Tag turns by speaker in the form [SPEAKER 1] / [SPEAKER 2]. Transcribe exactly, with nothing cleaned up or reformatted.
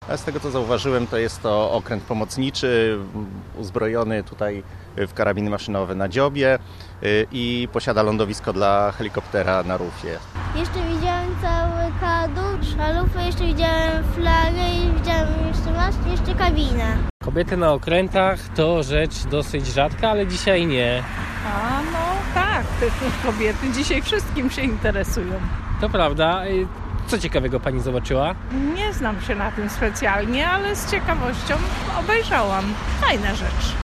[SPEAKER 1] A z tego co zauważyłem, to jest to okręt pomocniczy, uzbrojony tutaj w karabiny maszynowe na dziobie i posiada lądowisko dla helikoptera na rufie.
[SPEAKER 2] Jeszcze widziałem cały kadłub, szalufę, jeszcze widziałem flagę i widziałem jeszcze mast, jeszcze kabinę.
[SPEAKER 3] Kobiety na okrętach to rzecz dosyć rzadka, ale dzisiaj nie.
[SPEAKER 4] A no tak, te kobiety dzisiaj wszystkim się interesują.
[SPEAKER 3] To prawda. Co ciekawego pani zobaczyła?
[SPEAKER 4] Nie znam się na tym specjalnie, ale z ciekawością obejrzałam. Fajna rzecz.